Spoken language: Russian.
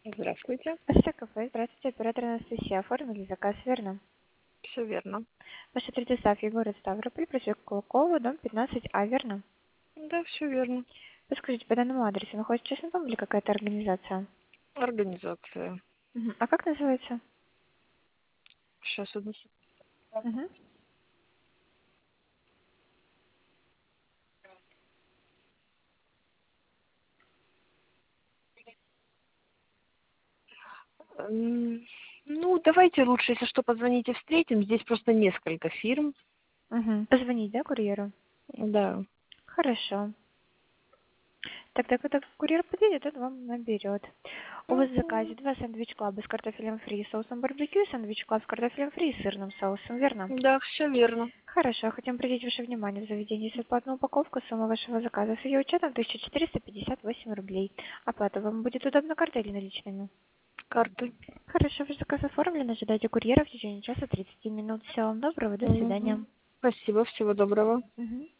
Здравствуйте. Спасибо, кафе. Здравствуйте, оператор Анастасия. Оформили заказ, верно? Все верно. Ваш адрес доставки город Ставрополь, проспект Кулакова, дом 15А, верно? Да, все верно. Подскажите, по данному адресу находится частный дом или какая-то организация? Организация. Мгм. А как называется? Сейчас одну секунду. Мгм. Ну, давайте лучше, если что, позвоните, встретим. Здесь просто несколько фирм. Мгм. Позвонить, да, курьеру? Да. Хорошо. Тогда, когда курьер подъедет, он вам наберет. У вас в Мгм. заказе два сэндвич-клаба с картофелем фри и соусом барбекю, и сэндвич-клаб с картофелем фри и сырным соусом, верно? Да, все верно. Хорошо, хотим обратить ваше внимание в заведении бесплатную упаковку. Сумма вашего заказа с ее учетом 1458 рублей. Оплата вам будет удобно картой или наличными? Карты. Хорошо, ваш заказ оформлен. Ожидайте курьера в течение часа 30 минут. Всего вам доброго, до свидания. Мгм. Спасибо, всего доброго. Мгм.